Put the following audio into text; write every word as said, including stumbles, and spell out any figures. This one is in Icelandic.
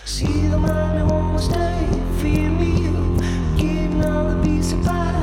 See the man who won't stay, fear me, getting all the peace of pie.